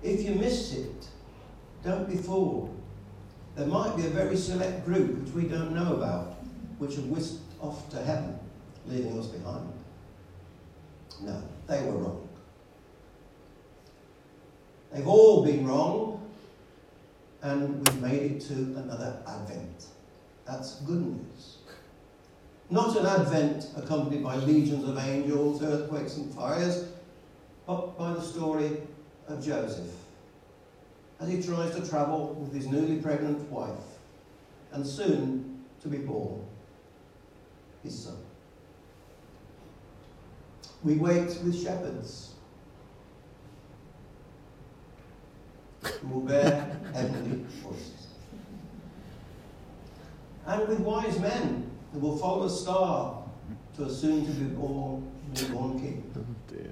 If you miss it, don't be fooled. There might be a very select group which we don't know about, which have whisked off to heaven, leaving us behind. No, they were wrong. They've all been wrong, and we've made it to another Advent. That's good news. Not an Advent accompanied by legions of angels, earthquakes and fires, but by the story of Joseph, as he tries to travel with his newly pregnant wife, and soon to be born, his son. We wait with shepherds who will bear heavenly voices, and with wise men who will follow a star to a soon-to-be-born newborn king. Oh dear.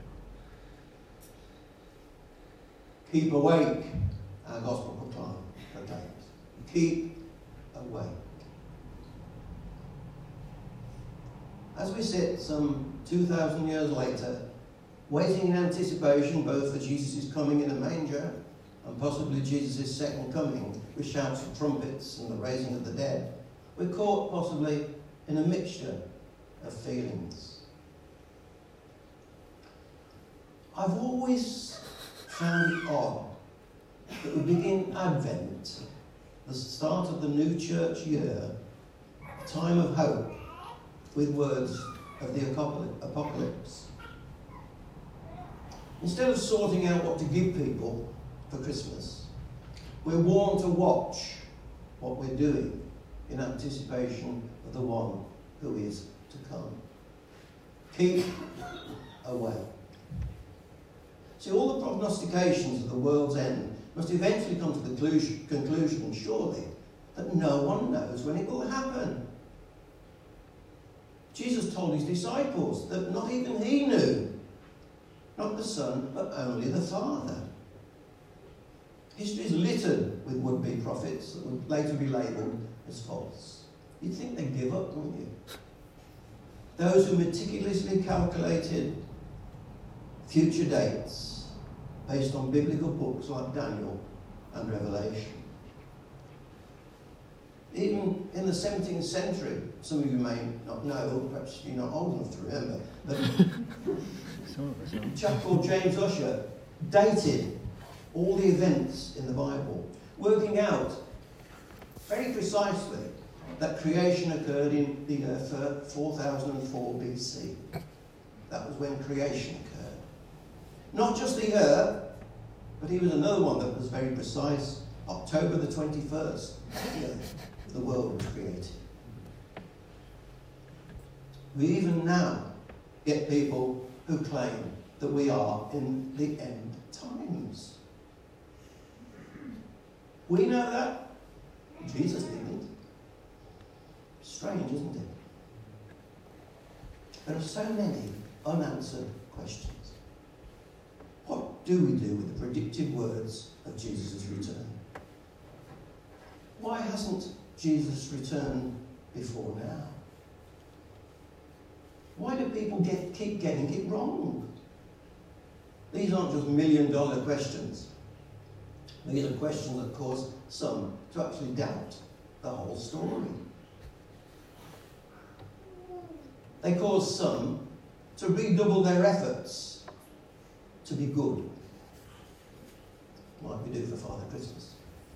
Keep awake, our gospel proclaims. Keep awake. As we sit some 2,000 years later, waiting in anticipation both for Jesus' coming in a manger and possibly Jesus' second coming, with shouts of trumpets and the raising of the dead, we're caught possibly in a mixture of feelings. I've always found it odd that we begin Advent, the start of the new church year, a time of hope, with words of the apocalypse. Instead of sorting out what to give people for Christmas, we're warned to watch what we're doing in anticipation of the one who is to come. Keep away. See, all the prognostications of the world's end must eventually come to the conclusion, surely, that no one knows when it will happen. Jesus told his disciples that not even he knew, not the Son, but only the Father. History is littered with would-be prophets that would later be labelled as false. You'd think they'd give up, wouldn't you? Those who meticulously calculated future dates based on biblical books like Daniel and Revelation. Even in the 17th century, some of you may not know, perhaps you're not old enough to remember, but a chap called James Ussher dated all the events in the Bible, working out very precisely that creation occurred in the earth 4004 BC. That was when creation occurred. Not just the earth, but he was another one that was very precise. October the 21st, the world was created. We even now get people who claim that we are in the end times. We know that. Jesus didn't. Strange, isn't it? There are so many unanswered questions. What do we do with the predicted words of Jesus' return? Why hasn't Jesus returned before now? Why do people keep getting it wrong? These aren't just million-dollar questions. These are questions that cause some to actually doubt the whole story. They cause some to redouble their efforts to be good, like we do for Father Christmas.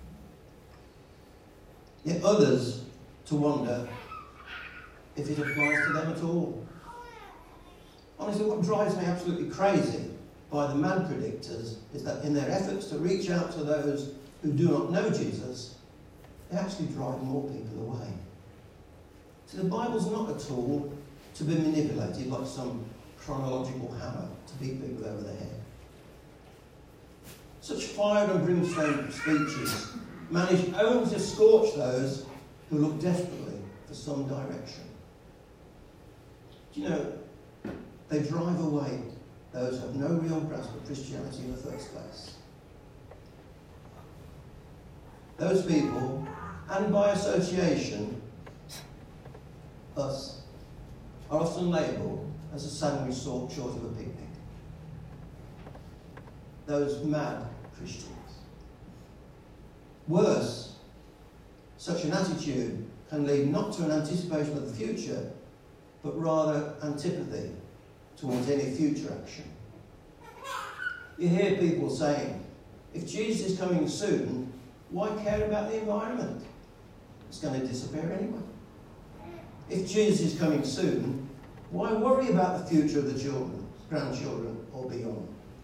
Yet others to wonder if it applies to them at all. Honestly, what drives me absolutely crazy by the mad predictors is that in their efforts to reach out to those who do not know Jesus, they actually drive more people away. So the Bible's not a tool to be manipulated like some chronological hammer to beat people over the head. Such fire and brimstone speeches manage only to scorch those who look desperately for some direction. Do you know, they drive away those who have no real grasp of Christianity in the first place. Those people, and by association, us, are often labelled as a sandwich short of a picnic. Those mad Christians. Worse, such an attitude can lead not to an anticipation of the future, but rather antipathy towards any future action. You hear people saying, if Jesus is coming soon, why care about the environment? It's going to disappear anyway. If Jesus is coming soon, why worry about the future of the children, grandchildren, or beyond?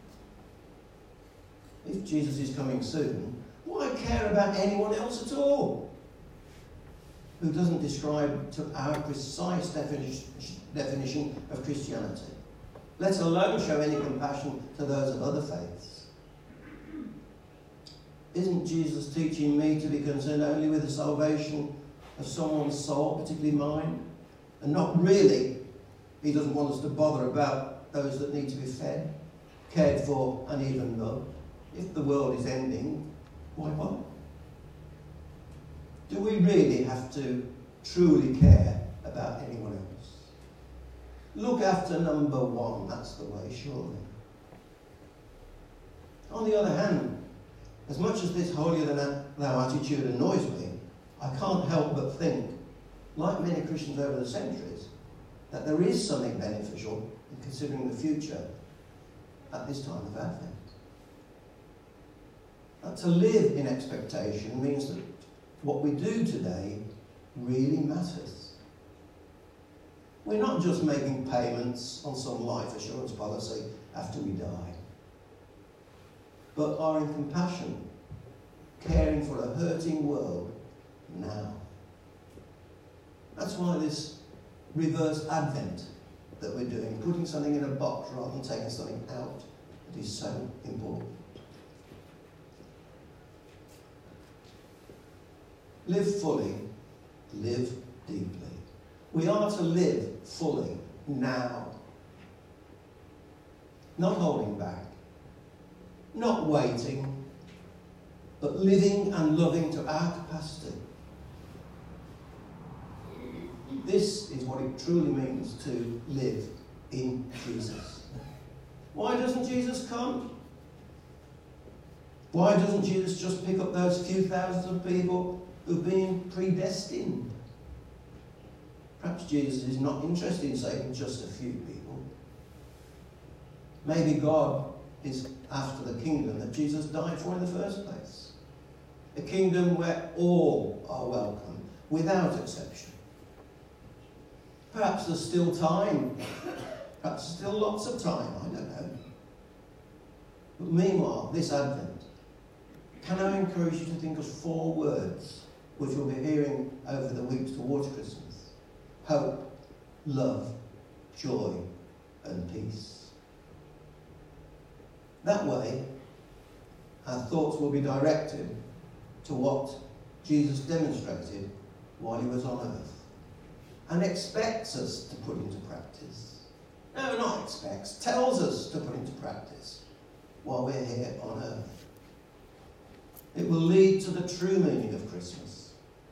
If Jesus is coming soon, why care about anyone else at all who doesn't describe to our precise definition of Christianity, let alone show any compassion to those of other faiths? Isn't Jesus teaching me to be concerned only with the salvation of someone's soul, particularly mine? And not really, he doesn't want us to bother about those that need to be fed, cared for, and even loved. If the world is ending, why bother? Do we really have to truly care about anyone else? Look after number one, that's the way, surely. On the other hand, as much as this holier-than-thou attitude annoys me, I can't help but think, like many Christians over the centuries, that there is something beneficial in considering the future at this time of Advent. That to live in expectation means that what we do today really matters. We're not just making payments on some life assurance policy after we die, but are in compassion, caring for a hurting world now. That's why this reverse Advent that we're doing, putting something in a box rather than taking something out, it is so important. Live fully, live deeply. We are to live fully now. Not holding back, not waiting, but living and loving to our capacity. This is what it truly means to live in Jesus. Why doesn't Jesus come? Why doesn't Jesus just pick up those few thousands of people who've been predestined? Perhaps Jesus is not interested in saving just a few people. Maybe God is after the kingdom that Jesus died for in the first place. A kingdom where all are welcome, without exception. Perhaps there's still time. Perhaps there's still lots of time, I don't know. But meanwhile, this Advent, can I encourage you to think of 4 words which we'll be hearing over the weeks towards Christmas? Hope, love, joy, and peace. That way, our thoughts will be directed to what Jesus demonstrated while he was on earth and expects us to put into practice. No, not expects, tells us to put into practice while we're here on earth. It will lead to the true meaning of Christmas.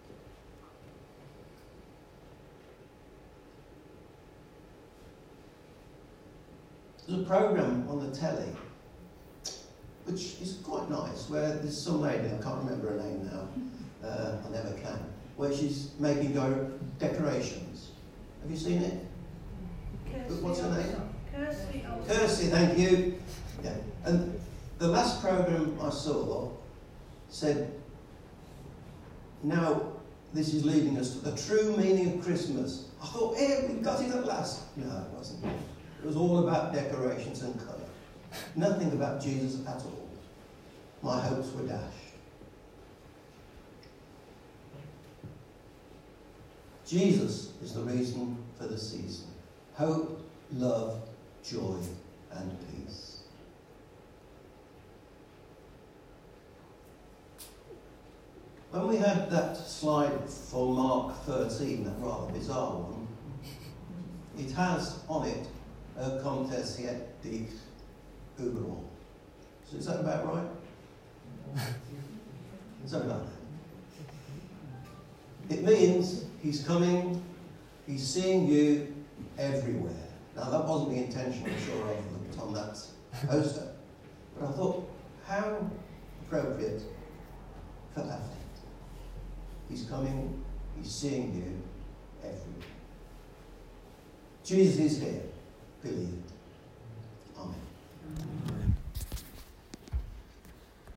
There's a programme on the telly which is quite nice, where there's some lady, I can't remember her name now, I never can, where she's making decorations. Have you seen it? What's her name? Kirsty, thank you. Yeah. And the last programme I saw said, now this is leading us to the true meaning of Christmas. I thought, we've got it at last. No, it wasn't. It was all about decorations and colour. Nothing about Jesus at all. My hopes were dashed. Jesus is the reason for the season. Hope, love, joy, and peace. When we had that slide for Mark 13, that rather bizarre one, it has on it a Comtesse dit Uberon. So is that about right? Something like that. It means he's coming, he's seeing you everywhere. Now that wasn't the intention, I'm sure, of on that poster. But I thought, how appropriate for that. He's coming, he's seeing you everywhere. Jesus is here, believe it.